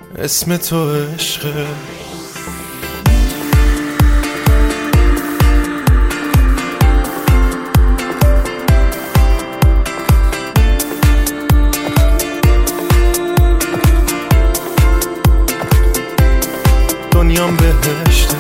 اسم تو عشقه. دنیام بهشته،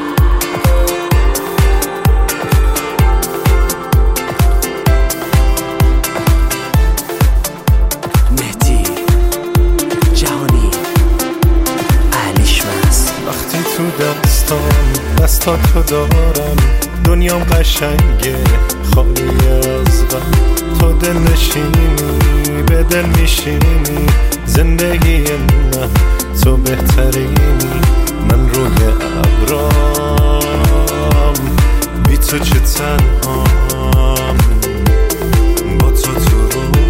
مهدی جهانی اهلیشمس. وقتی تو دستاتو دارم دنیام قشنگه خالی از غم. تو دل نشینی به دل میشینی، زندگی من تو بهترینی. من روی ابرام بی تو چه تنهام، با تو تو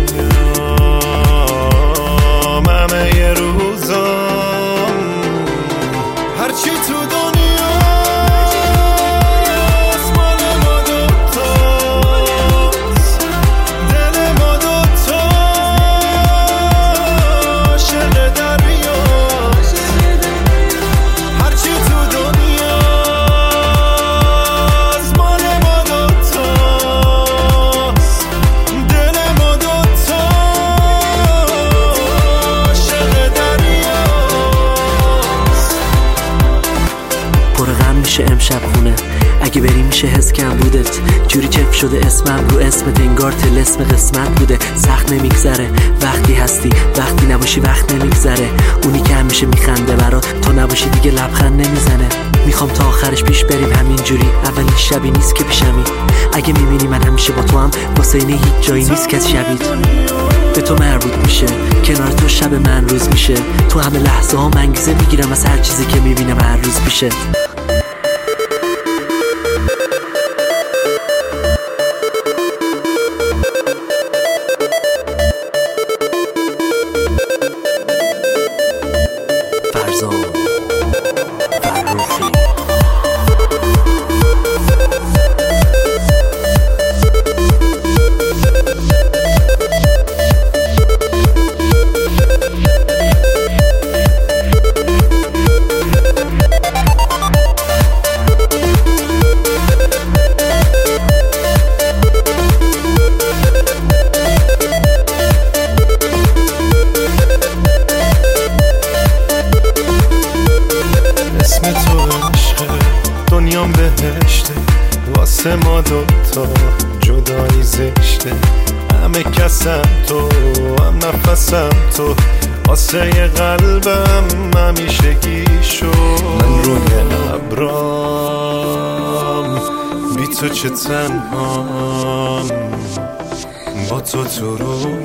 رویام همه یه روزام. هرچی تو دنیاست مال ما دوتاست، دل ما دوتاست، عشق دریاست. هرچی تو دنیاست مال ما دوتاست، دل ما دوتاست، عشق دریاست. پر غم میشه امشب خونه، اگه بری میشه حس کم بودت. جوری چف شده اسمم رو اسمت، انگار طلسم قسمت بوده. سخت نمیگذره وقتی هستی، وقتی نباشی وقت نمیگذره. اونی که همیشه میخنده برات، تو نباشی دیگه لبخند نمیزنه. میخوام تا آخرش پیش بریم همینجوری، اولین شبی نیست که پیشمی. اگه میبینی من همیشه با تو هم، واسه اینه هیچ جایی نیست که شبیت به تو مربوط میشه. کنار تو شب من روز میشه، تو همه لحظه ها انگیزه میگیرم از هر چیزی که میبینم هر روز میشه. فرزان فرخی. اسم تو عشقه، دنیام بهشته، واسه ما دوتا جدایی زشته. همه کسم تو، هم نفسم تو، واسه یه قلبم همیشگی شو. من روی ابرام بی تو چه تنهام، با تو تو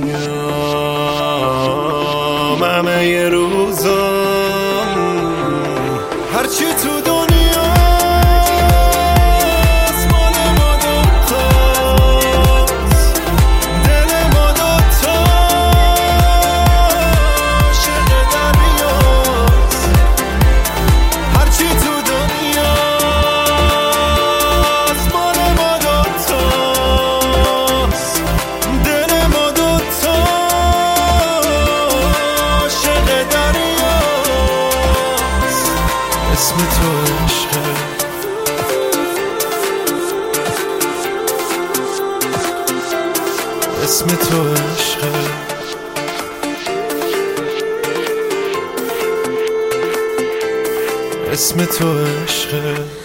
رویام همه یه روزام. هرچی تو دنیاست مال ما دوتاست، دل ما دوتاست، عشق دریاست. هرچی تو دنیاست مال ما دوتاست، دل ما دوتاست، عشق دریاست. اسم تو عشقه، اسم تو عشقه. اسم تو عشقه.